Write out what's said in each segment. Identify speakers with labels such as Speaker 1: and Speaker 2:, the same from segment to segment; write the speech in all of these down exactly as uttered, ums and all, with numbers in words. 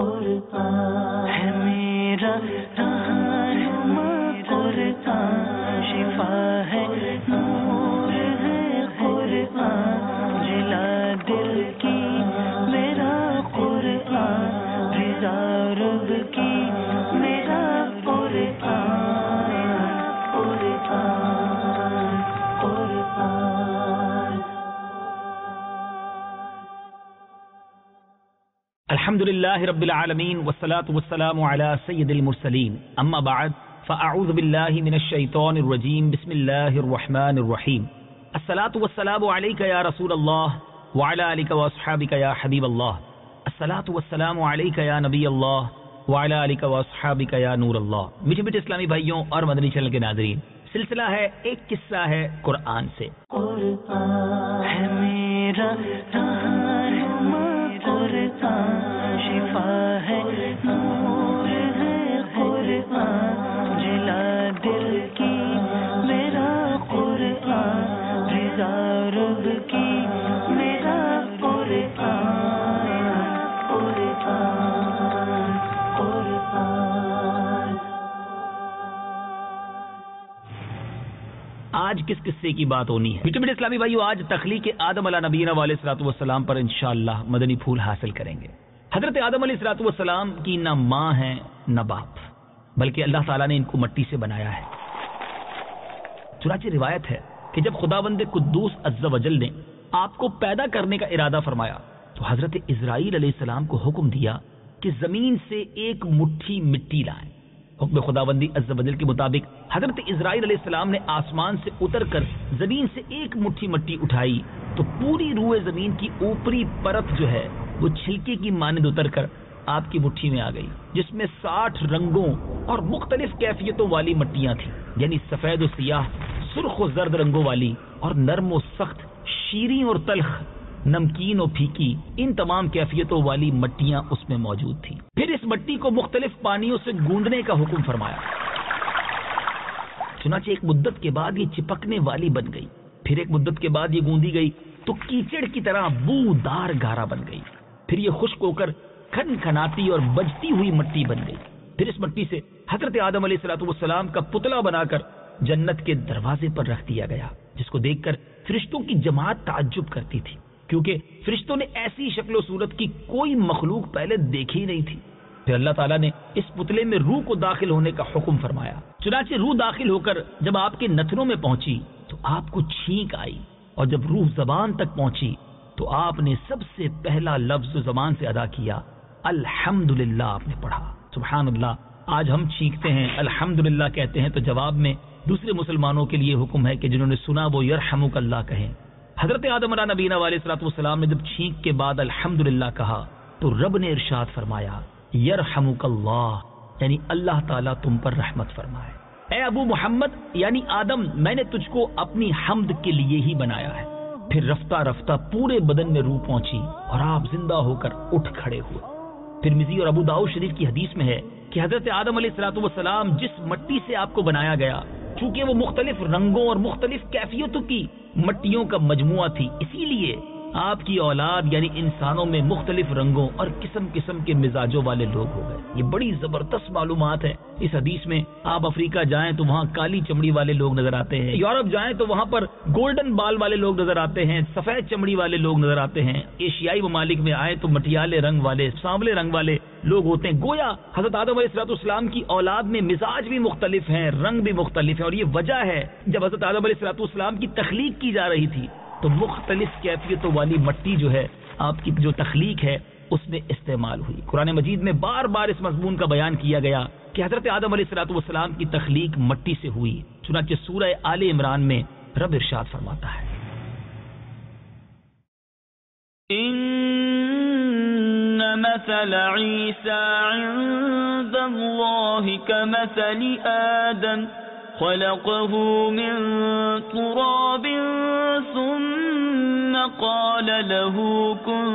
Speaker 1: قرآن ہے میرا رہنما قرآن شفا ہے نور ہے قرآن جلا دل کی میرا قرآن رضا رب کی میرا قرآن قرآن قرآن
Speaker 2: الحمد للہ رب العالمین والصلاة والسلام علی سید المرسلین اما بعد فاعوذ باللہ من الشیطان الرجیم بسم اللہ الرحمن الرحیم الصلاة والسلام علیک یا رسول اللہ وعلی آلک واصحابک یا حبیب اللہ الصلاة والسلام علیک یا نبی اللہ وعلی آلک واصحابک یا نور اللہ۔ میٹھے میٹھے اسلامی بھائیوں اور مدنی چینل کے ناظرین، سلسلہ ہے ایک قصہ ہے قرآن سے۔
Speaker 1: قرآن ہے میرا رہنما قرآن شفا ہے نور ہے قرآن جلا دل کی میرا قرآن رضا رب کی میرا قرآن قرآن قرآن۔
Speaker 2: آج کس قصے کی بات ہونی ہے؟ میٹھے میٹھے اسلامی بھائیو، آج تخلیق آدم علیہ نبینا علیہ الصلوۃ والسلام پر انشاءاللہ مدنی پھول حاصل کریں گے۔ حضرت آدم علیہ الصلوۃ والسلام کی نہ ماں ہے نہ باپ، بلکہ اللہ تعالیٰ نے ان کو مٹی سے بنایا ہے۔ چنانچہ روایت ہے کہ جب خداوند قدوس عز و جل نے آپ کو پیدا کرنے کا ارادہ فرمایا تو حضرت اسرائیل علیہ السلام کو حکم دیا کہ زمین سے ایک مٹھی مٹی لائیں۔ حکم خداوندی عز و جل کے مطابق حضرت اسرائیل علیہ السلام نے آسمان سے اتر کر زمین سے ایک مٹھی مٹی اٹھائی تو پوری روئے زمین کی اوپری پرت جو ہے وہ چھلکے کی مانند اتر کر آپ کی مٹھی میں آ گئی، جس میں ساٹھ رنگوں اور مختلف کیفیتوں والی مٹیاں تھیں، یعنی سفید و سیاہ، سرخ و زرد رنگوں والی، اور نرم و سخت، شیریں اور تلخ، نمکین و پھیکی، ان تمام کیفیتوں والی مٹیاں اس میں موجود تھیں۔ پھر اس مٹی کو مختلف پانیوں سے گوندنے کا حکم فرمایا۔ چنانچہ ایک مدت کے بعد یہ چپکنے والی بن گئی، پھر ایک مدت کے بعد یہ گوندی گئی تو کیچڑ کی طرح بو دار گارا بن گئی، پھر یہ خشک ہو کر کھن کھناتی اور بجتی ہوئی مٹی بن گئی۔ پھر اس مٹی سے حضرت آدم علیہ الصلوۃ والسلام کا پتلا بنا کر جنت کے دروازے پر رکھ دیا گیا، جس کو دیکھ کر فرشتوں کی جماعت تعجب کرتی تھی، کیونکہ فرشتوں نے ایسی شکل و صورت کی کوئی مخلوق پہلے دیکھی ہی نہیں تھی۔ پھر اللہ تعالیٰ نے اس پتلے میں روح کو داخل ہونے کا حکم فرمایا۔ چنانچہ روح داخل ہو کر جب آپ کے نتنوں میں پہنچی تو آپ کو چھینک آئی، اور جب روح زبان تک پہنچی تو آپ نے سب سے پہلا لفظ زبان سے ادا کیا الحمدللہ آپ نے پڑھا۔ سبحان اللہ، آج ہم چھینکتے ہیں الحمدللہ کہتے ہیں تو جواب میں دوسرے مسلمانوں کے لیے حکم ہے کہ جنہوں نے سنا وہ یرحمک اللہ کہیں۔ حضرت آدم علیہ نبینا علیہ الصلوۃ والسلام نے جب چھینک کے بعد الحمدللہ کہا تو رب نے ارشاد فرمایا یرحمک اللہ، یعنی اللہ تعالیٰ تم پر رحمت فرمائے۔ اے ابو محمد یعنی آدم، میں نے تجھ کو اپنی حمد کے لیے ہی بنایا ہے۔ پھر رفتہ رفتہ پورے بدن میں روح پہنچی اور آپ زندہ ہو کر اٹھ کھڑے ہوئے۔ ترمذی اور ابو داؤد شریف کی حدیث میں ہے کہ حضرت آدم علیہ الصلوۃ والسلام جس مٹی سے آپ کو بنایا گیا، چونکہ وہ مختلف رنگوں اور مختلف کیفیتوں کی مٹیوں کا مجموعہ تھی، اسی لیے آپ کی اولاد یعنی انسانوں میں مختلف رنگوں اور قسم قسم کے مزاجوں والے لوگ ہو گئے۔ یہ بڑی زبردست معلومات ہے اس حدیث میں۔ آپ افریقہ جائیں تو وہاں کالی چمڑی والے لوگ نظر آتے ہیں، یورپ جائیں تو وہاں پر گولڈن بال والے لوگ نظر آتے ہیں، سفید چمڑی والے لوگ نظر آتے ہیں، ایشیائی ممالک میں آئے تو مٹیالے رنگ والے، سانولے رنگ والے لوگ ہوتے ہیں۔ گویا حضرت آدم علیہ الصلوۃ والسلام کی اولاد میں مزاج بھی مختلف ہیں، رنگ بھی مختلف ہیں، اور یہ وجہ ہے جب حضرت آدم علیہ الصلوۃ والسلام کی تخلیق کی جا رہی تھی تو مختلف کیفیتوں والی مٹی جو ہے آپ کی جو تخلیق ہے اس میں استعمال ہوئی۔ قرآن مجید میں بار بار اس مضمون کا بیان کیا گیا کہ حضرت آدم علیہ الصلوۃ والسلام کی تخلیق مٹی سے ہوئی۔ چنانچہ سورہ آل عمران میں رب ارشاد فرماتا ہے
Speaker 1: ان مثل عیسی عند اللہ کمثل آدم خلقه من تراب ثم قال له كن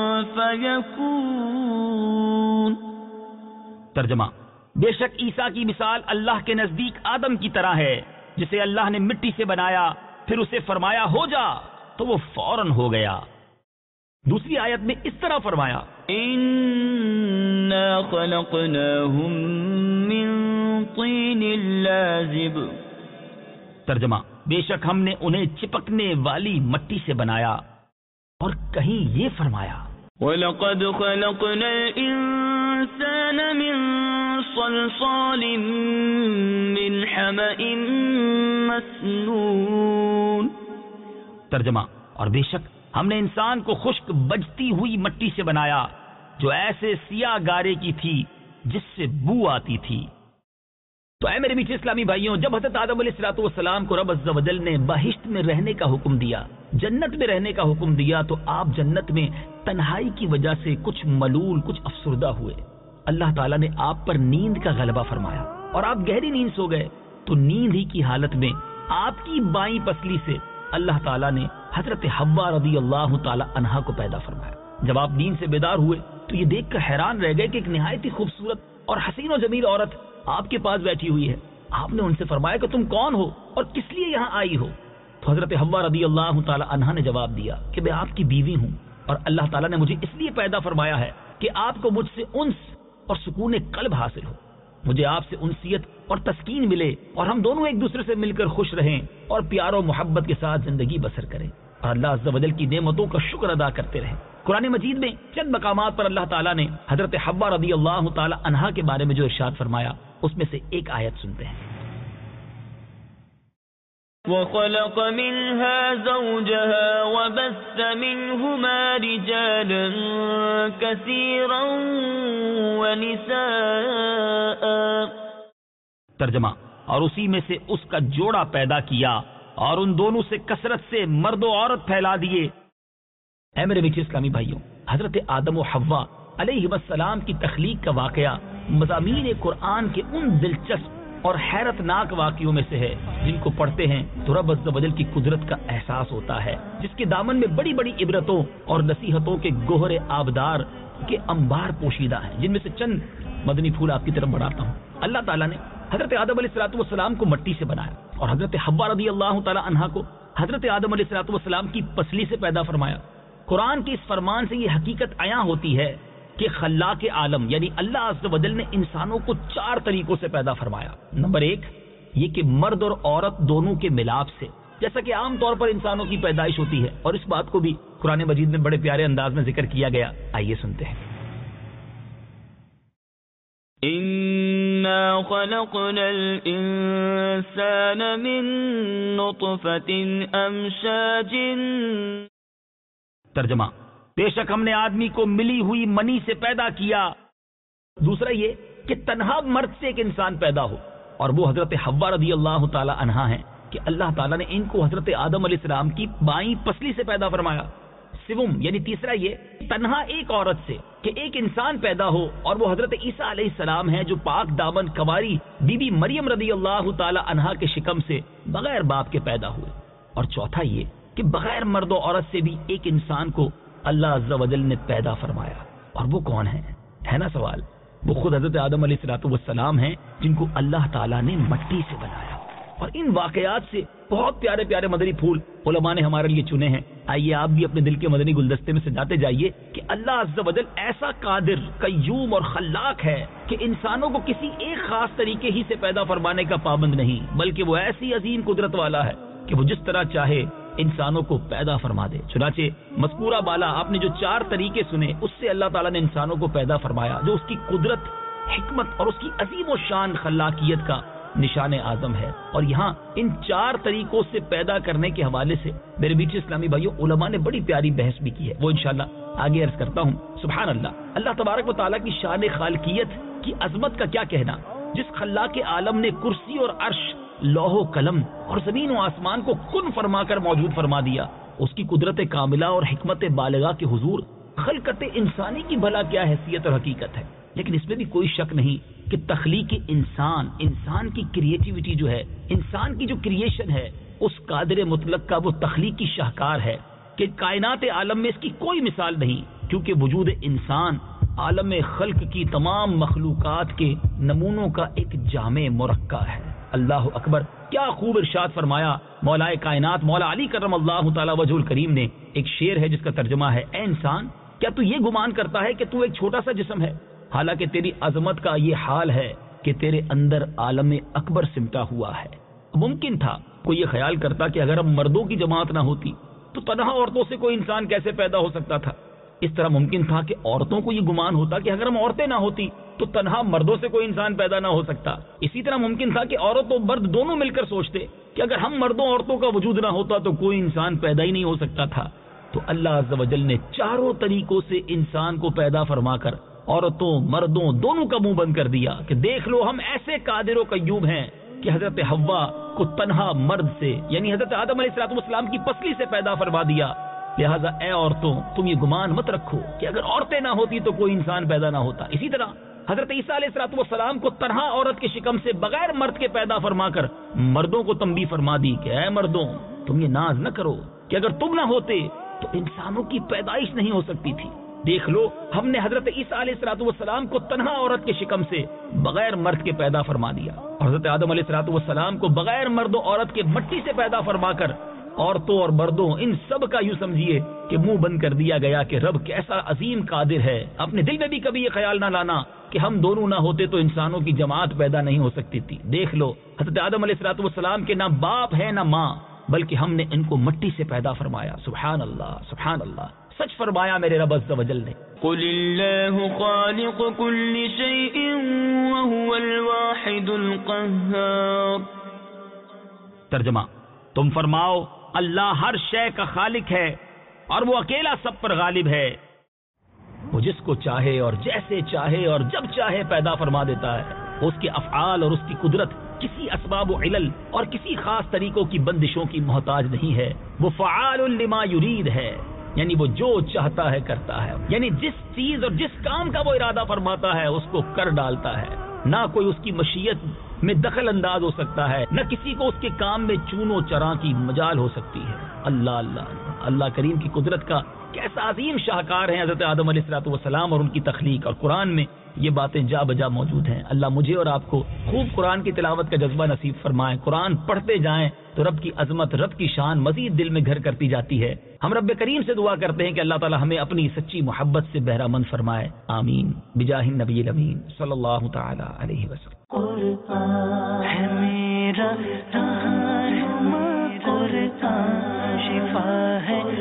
Speaker 1: فيكون۔
Speaker 2: ترجمہ، بے شک عیسیٰ کی مثال اللہ کے نزدیک آدم کی طرح ہے، جسے اللہ نے مٹی سے بنایا، پھر اسے فرمایا ہو جا تو وہ فوراً ہو گیا۔ دوسری آیت میں اس طرح فرمایا
Speaker 1: اِنَّا خلقناهم من طين لازب.
Speaker 2: ترجمہ: بے شک ہم نے انہیں چپکنے والی مٹی سے بنایا. اور کہیں یہ فرمایا:
Speaker 1: وَلَقَدْ خَلَقْنَا الْإِنسَانَ مِنْ صَلْصَالٍ مِنْ حَمَإٍ مَسْنُونٍ.
Speaker 2: ترجمہ: اور بے شک ہم نے انسان کو خشک بجتی ہوئی مٹی سے بنایا جو ایسے سیاہ گارے کی تھی جس سے بو آتی تھی. تو اے میرے میٹھے اسلامی بھائیوں، جب حضرت آدم علیہ الصلوۃ والسلام کو رب عز و جل نے بہشت میں رہنے کا حکم دیا، جنت میں رہنے کا حکم دیا، تو آپ جنت میں تنہائی کی وجہ سے کچھ ملول، کچھ افسردہ ہوئے. اللہ تعالیٰ نے آپ پر نیند کا غلبہ فرمایا اور آپ گہری نیند سو گئے. تو نیند ہی کی حالت میں آپ کی بائیں پسلی سے اللہ تعالیٰ نے حضرت حوا رضی اللہ تعالی عنہا کو پیدا فرمایا. جب آپ نیند سے بیدار ہوئے تو یہ دیکھ کر حیران رہ گئے کہ ایک نہایت ہی خوبصورت اور حسین و جمیل عورت آپ کے پاس بیٹھی ہوئی ہے. آپ نے ان سے فرمایا کہ تم کون ہو اور کس لیے یہاں آئی ہو؟ تو حضرت حوا رضی اللہ تعالی عنہا نے جواب دیا کہ میں آپ کی بیوی ہوں اور اللہ تعالیٰ نے مجھے اس لیے پیدا فرمایا ہے کہ آپ کو مجھ سے انس اور سکون قلب حاصل ہو، مجھے آپ سے انسیت اور تسکین ملے اور ہم دونوں ایک دوسرے سے مل کر خوش رہیں اور پیار و محبت کے ساتھ زندگی بسر کریں اور اللہ عز و جل کی نعمتوں کا شکر ادا کرتے رہیں. قرآن مجید میں چند مقامات پر اللہ تعالیٰ نے حضرت حوا رضی اللہ تعالی عنہا کے بارے میں جو ارشاد فرمایا اس میں سے ایک آیت سنتے ہیں.
Speaker 1: وَخَلَقَ مِنْهَا زَوْجَهَا وَبَثَّ مِنْهُمَا رِجَالًا كَثِيرًا وَنِسَاءً.
Speaker 2: ترجمہ: اور اسی میں سے اس کا جوڑا پیدا کیا اور ان دونوں سے کثرت سے مرد و عورت پھیلا دیے. اے میرے میٹھے اسلامی بھائیوں، حضرت آدم و حوا علیہ السلام کی تخلیق کا واقعہ مضامین قرآن کے ان دلچسپ اور حیرت ناک واقعوں میں سے ہے جن کو پڑھتے ہیں تو رب عز و جل کی قدرت کا احساس ہوتا ہے، جس کے دامن میں بڑی بڑی عبرتوں اور نصیحتوں کے گوہر آبدار کے انبار پوشیدہ ہیں، جن میں سے چند مدنی پھول آپ کی طرف بڑھاتا ہوں. اللہ تعالیٰ نے حضرت آدم علیہ الصلوۃ والسلام کو مٹی سے بنایا اور حضرت حوا رضی اللہ تعالی عنہا کو حضرت آدم علیہ الصلوۃ والسلام کی پسلی سے پیدا فرمایا. قرآن کے اس فرمان سے یہ حقیقت عیاں ہوتی ہے کہ خلاق عالم یعنی اللہ عز و جل نے انسانوں کو چار طریقوں سے پیدا فرمایا. نمبر ایک یہ کہ مرد اور عورت دونوں کے ملاپ سے، جیسا کہ عام طور پر انسانوں کی پیدائش ہوتی ہے، اور اس بات کو بھی قرآن مجید میں بڑے پیارے انداز میں ذکر کیا گیا. آئیے سنتے ہیں.
Speaker 1: إِنَّا خَلَقْنَا الْإِنسَانَ مِن نُّطْفَةٍ أَمْشَاجٍ.
Speaker 2: ترجمہ: بے شک ہم نے آدمی کو ملی ہوئی منی سے پیدا کیا. دوسرا یہ کہ تنہا مرد سے ایک انسان پیدا ہو، اور وہ حضرت حوا رضی اللہ تعالی عنہا ہیں کہ اللہ تعالیٰ نے ان کو حضرت آدم علیہ السلام کی بائیں پسلی سے پیدا فرمایا. سوم یعنی تیسرا یہ تنہا ایک عورت سے کہ ایک انسان پیدا ہو، اور وہ حضرت عیسیٰ علیہ السلام ہیں جو پاک دامن کنواری بی بی مریم رضی اللہ تعالی عنہا کے شکم سے بغیر باپ کے پیدا ہوئے. اور چوتھا یہ کہ بغیر مرد و عورت سے بھی ایک انسان کو اللہ عز و جل نے پیدا فرمایا. اور وہ کون ہے ہے نا سوال؟ وہ خود حضرت آدم علیہ الصلوۃ والسلام ہیں جن کو اللہ تعالیٰ نے مٹی سے بنایا. اور ان واقعات سے بہت پیارے پیارے مدنی پھول علماء نے ہمارے لیے چنے ہیں. آئیے آپ بھی اپنے دل کے مدنی گلدستے میں سجاتے جائیے کہ اللہ عز و جل ایسا قادر، قیوم اور خلاق ہے کہ انسانوں کو کسی ایک خاص طریقے ہی سے پیدا فرمانے کا پابند نہیں، بلکہ وہ ایسی عظیم قدرت والا ہے کہ وہ جس طرح چاہے انسانوں کو پیدا فرما دے. چنانچہ مذکورہ بالا آپ نے جو چار طریقے سنے اس سے اللہ تعالیٰ نے انسانوں کو پیدا فرمایا، جو اس کی قدرت، حکمت اور اس کی عظیم و شان خلاقیت کا نشان اعظم ہے. اور یہاں ان چار طریقوں سے پیدا کرنے کے حوالے سے میرے میٹھے اسلامی بھائیوں علماء نے بڑی پیاری بحث بھی کی ہے، وہ انشاءاللہ آگے عرض کرتا ہوں. سبحان اللہ، اللہ تبارک و تعالیٰ کی شان خالقیت کی عظمت کا کیا کہنا. جس خلاق عالم نے کرسی اور عرش، لوح و قلم اور زمین و آسمان کو کن فرما کر موجود فرما دیا، اس کی قدرت کاملہ اور حکمت بالغہ کے حضور خلقت انسانی کی بھلا کیا حیثیت اور حقیقت ہے. لیکن اس میں بھی کوئی شک نہیں کہ تخلیق انسان، انسان کی کریٹیوٹی جو ہے، انسان کی جو کریشن ہے، اس قادر مطلق کا وہ تخلیقی شاہکار ہے کہ کائنات عالم میں اس کی کوئی مثال نہیں، کیونکہ وجود انسان عالم خلق کی تمام مخلوقات کے نمونوں کا ایک جامع مرکب ہے. اللہ اکبر، کیا خوب ارشاد فرمایا مولا کائنات مولا علی کرم اللہ تعالی وجہ الکریم نے. ایک شعر ہے جس کا ترجمہ ہے، اے انسان کیا تو یہ گمان کرتا ہے کہ تو ایک چھوٹا سا جسم ہے؟ حالانکہ تیری عظمت کا یہ حال ہے کہ تیرے اندر عالم اکبر سمٹا ہوا ہے۔ ممکن تھا کوئی یہ خیال کرتا کہ اگر اب مردوں کی جماعت نہ ہوتی تو تنہا عورتوں سے کوئی انسان کیسے پیدا ہو سکتا تھا۔ اس طرح ممکن تھا کہ عورتوں کو یہ گمان ہوتا کہ اگر ہم عورتیں نہ ہوتی تو تنہا مردوں سے کوئی انسان پیدا نہ ہو سکتا۔ اسی طرح ممکن تھا کہ عورت و مرد دونوں مل کر سوچتے کہ اگر ہم مردوں عورتوں کا وجود نہ ہوتا تو کوئی انسان پیدا ہی نہیں ہو سکتا تھا۔ تو اللہ عز و جل نے چاروں طریقوں سے انسان کو پیدا فرما کر عورتوں مردوں دونوں کا منہ بند کر دیا کہ دیکھ لو ہم ایسے قادر و قیوم ہیں کہ حضرت حوا کو تنہا مرد سے یعنی حضرت آدم علیہ الصلوۃ والسلام کی پسلی سے پیدا فرما دیا۔ لہٰذا اے عورتوں تم یہ گمان مت رکھو کہ اگر عورتیں نہ ہوتی تو کوئی انسان پیدا نہ ہوتا۔ اسی طرح حضرت عیسیٰ علیہ الصلوۃ والسلام کو تنہا عورت کے شکم سے بغیر مرد کے پیدا فرما کر مردوں کو تنبیہ فرما دی کہ اے مردوں تم یہ ناز نہ کرو کہ اگر تم نہ ہوتے تو انسانوں کی پیدائش نہیں ہو سکتی تھی۔ دیکھ لو ہم نے حضرت عیسیٰ علیہ الصلوۃ والسلام کو تنہا عورت کے شکم سے بغیر مرد کے پیدا فرما دیا، اور حضرت آدم علیہ الصلوۃ والسلام کو بغیر مرد و عورت کے مٹی سے پیدا فرما کر عورتوں اور مردوں ان سب کا یوں سمجھیے کہ منہ بند کر دیا گیا کہ رب کیسا عظیم قادر ہے۔ اپنے دل میں بھی کبھی یہ خیال نہ لانا کہ ہم دونوں نہ ہوتے تو انسانوں کی جماعت پیدا نہیں ہو سکتی تھی۔ دیکھ لو حضرت آدم علیہ الصلوۃ والسلام کے نہ باپ ہے نہ ماں، بلکہ ہم نے ان کو مٹی سے پیدا فرمایا۔ سبحان اللہ سبحان اللہ، سچ فرمایا میرے رب عز و جل نے۔
Speaker 1: قل اللہ خالق کل شیء وهو الواحد القہار۔
Speaker 2: ترجمہ، تم فرماؤ اللہ ہر شے کا خالق ہے اور وہ اکیلا سب پر غالب ہے۔ وہ جس کو چاہے اور جیسے چاہے اور جب چاہے پیدا فرما دیتا ہے۔ اس کے افعال اور اس کی قدرت کسی اسباب و علل اور کسی خاص طریقوں کی بندشوں کی محتاج نہیں ہے۔ وہ فعال لما یرید ہے، یعنی وہ جو چاہتا ہے کرتا ہے، یعنی جس چیز اور جس کام کا وہ ارادہ فرماتا ہے اس کو کر ڈالتا ہے۔ نہ کوئی اس کی مشیت میں دخل انداز ہو سکتا ہے، نہ کسی کو اس کے کام میں چون و چراں کی مجال ہو سکتی ہے۔ اللہ اللہ اللہ کریم کی قدرت کا کیسا عظیم شاہکار ہیں حضرت آدم علیہ الصلوۃ والسلام اور ان کی تخلیق، اور قرآن میں یہ باتیں جا بجا موجود ہیں۔ اللہ مجھے اور آپ کو خوب قرآن کی تلاوت کا جذبہ نصیب فرمائے، قرآن پڑھتے جائیں تو رب کی عظمت رب کی شان مزید دل میں گھر کرتی جاتی ہے۔ ہم رب کریم سے دعا کرتے ہیں کہ اللہ تعالی ہمیں اپنی سچی محبت سے بہرہ مند فرمائے، آمین بجاہ النبی الامین صلی اللہ تعالی علیہ وسلم۔
Speaker 3: قرآن ہے میرا رہنما، قرآن شفا ہے